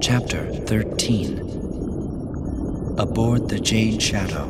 Chapter 13. Aboard the Jade Shadow.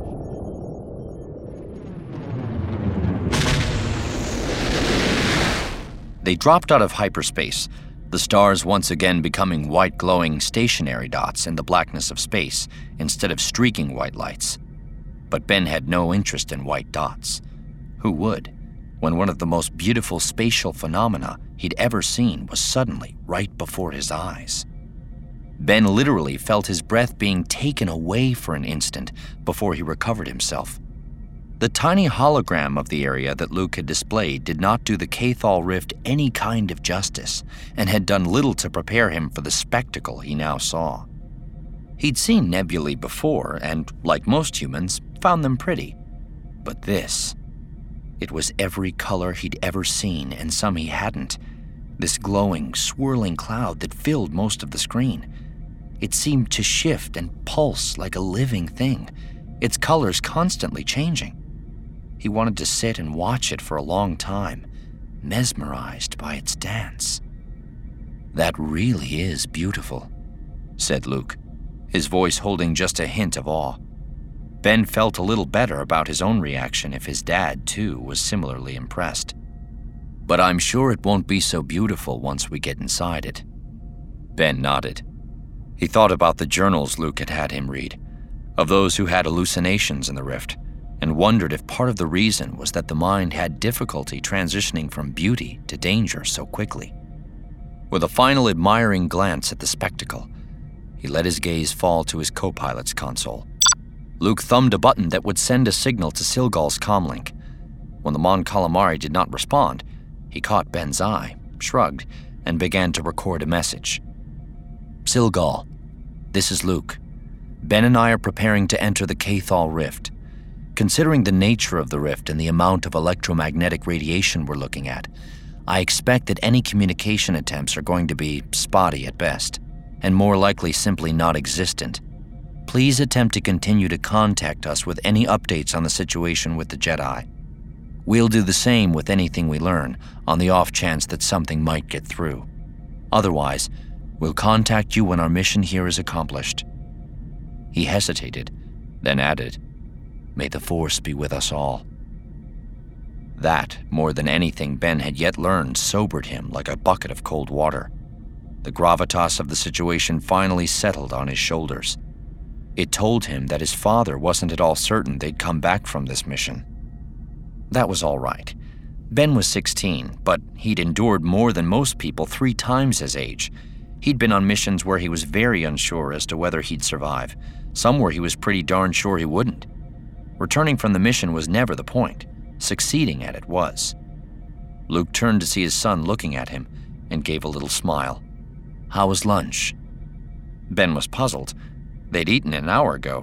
They dropped out of hyperspace, the stars once again becoming white glowing stationary dots in the blackness of space instead of streaking white lights. But Ben had no interest in white dots. Who would, when one of the most beautiful spatial phenomena he'd ever seen was suddenly right before his eyes? Ben literally felt his breath being taken away for an instant before he recovered himself. The tiny hologram of the area that Luke had displayed did not do the Cathall Rift any kind of justice and had done little to prepare him for the spectacle he now saw. He'd seen nebulae before and, like most humans, found them pretty. But this, it was every color he'd ever seen and some he hadn't. This glowing, swirling cloud that filled most of the screen. It seemed to shift and pulse like a living thing, its colors constantly changing. He wanted to sit and watch it for a long time, mesmerized by its dance. "That really is beautiful," said Luke, his voice holding just a hint of awe. Ben felt a little better about his own reaction if his dad, too, was similarly impressed. "But I'm sure it won't be so beautiful once we get inside it." Ben nodded. He thought about the journals Luke had had him read, of those who had hallucinations in the rift, and wondered if part of the reason was that the mind had difficulty transitioning from beauty to danger so quickly. With a final admiring glance at the spectacle, he let his gaze fall to his co-pilot's console. Luke thumbed a button that would send a signal to Silgal's comlink. When the Mon Calamari did not respond, he caught Ben's eye, shrugged, and began to record a message. "Silgal, this is Luke. Ben and I are preparing to enter the Cathall Rift. Considering the nature of the rift and the amount of electromagnetic radiation we're looking at, I expect that any communication attempts are going to be spotty at best, and more likely simply not existent. Please attempt to continue to contact us with any updates on the situation with the Jedi. We'll do the same with anything we learn, on the off chance that something might get through. Otherwise, we'll contact you when our mission here is accomplished." He hesitated, then added, "May the Force be with us all." That, more than anything Ben had yet learned, sobered him like a bucket of cold water. The gravitas of the situation finally settled on his shoulders. It told him that his father wasn't at all certain they'd come back from this mission. That was all right. Ben was 16, but he'd endured more than most people 3 times his age. He'd been on missions where he was very unsure as to whether he'd survive, some where he was pretty darn sure he wouldn't. Returning from the mission was never the point. Succeeding at it was. Luke turned to see his son looking at him and gave a little smile. "How was lunch?" Ben was puzzled. They'd eaten an hour ago.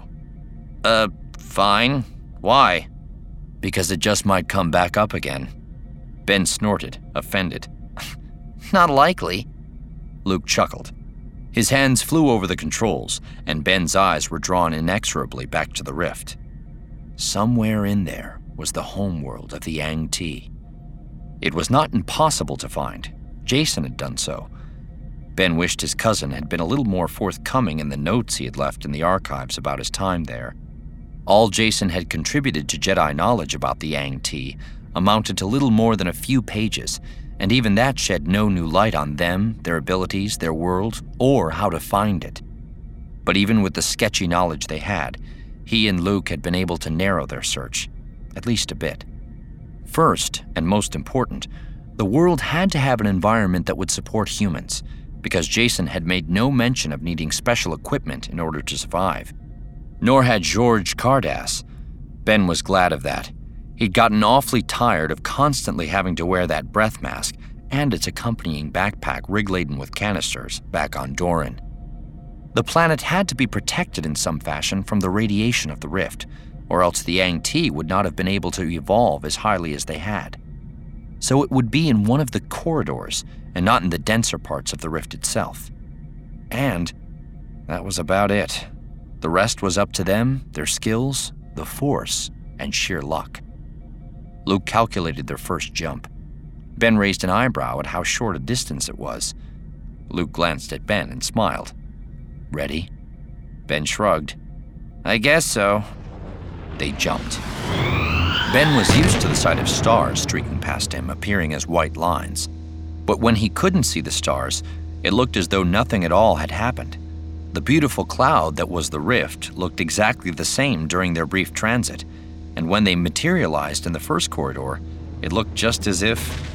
Fine. Why?" "Because it just might come back up again." Ben snorted, offended. "Not likely." Luke chuckled. His hands flew over the controls, and Ben's eyes were drawn inexorably back to the rift. Somewhere in there was the homeworld of the Yang Ti. It was not impossible to find. Jason had done so. Ben wished his cousin had been a little more forthcoming in the notes he had left in the archives about his time there. All Jason had contributed to Jedi knowledge about the Yang Ti amounted to little more than a few pages, and even that shed no new light on them, their abilities, their world, or how to find it. But even with the sketchy knowledge they had, he and Luke had been able to narrow their search, at least a bit. First, and most important, the world had to have an environment that would support humans, because Jason had made no mention of needing special equipment in order to survive. Nor had George Cardass. Ben was glad of that. He'd gotten awfully tired of constantly having to wear that breath mask and its accompanying backpack rig-laden with canisters back on Doran. The planet had to be protected in some fashion from the radiation of the rift, or else the Yang Ti would not have been able to evolve as highly as they had. So it would be in one of the corridors and not in the denser parts of the rift itself. And that was about it. The rest was up to them, their skills, the Force, and sheer luck. Luke calculated their first jump. Ben raised an eyebrow at how short a distance it was. Luke glanced at Ben and smiled. "Ready?" Ben shrugged. "I guess so." They jumped. Ben was used to the sight of stars streaking past him, appearing as white lines. But when he couldn't see the stars, it looked as though nothing at all had happened. The beautiful cloud that was the rift looked exactly the same during their brief transit, and when they materialized in the first corridor, it looked just as if